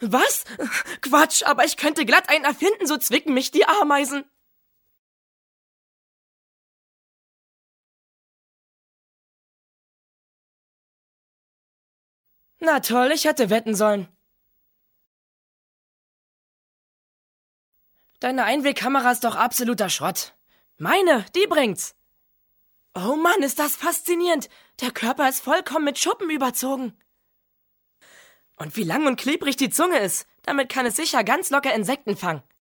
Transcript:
Was? Quatsch, aber ich könnte glatt einen erfinden, so zwicken mich die Ameisen. Na toll, ich hätte wetten sollen. Deine Einwegkamera ist doch absoluter Schrott. Meine, die bringt's. Oh Mann, ist das faszinierend. Der Körper ist vollkommen mit Schuppen überzogen. Und wie lang und klebrig die Zunge ist. Damit kann es sicher ganz locker Insekten fangen.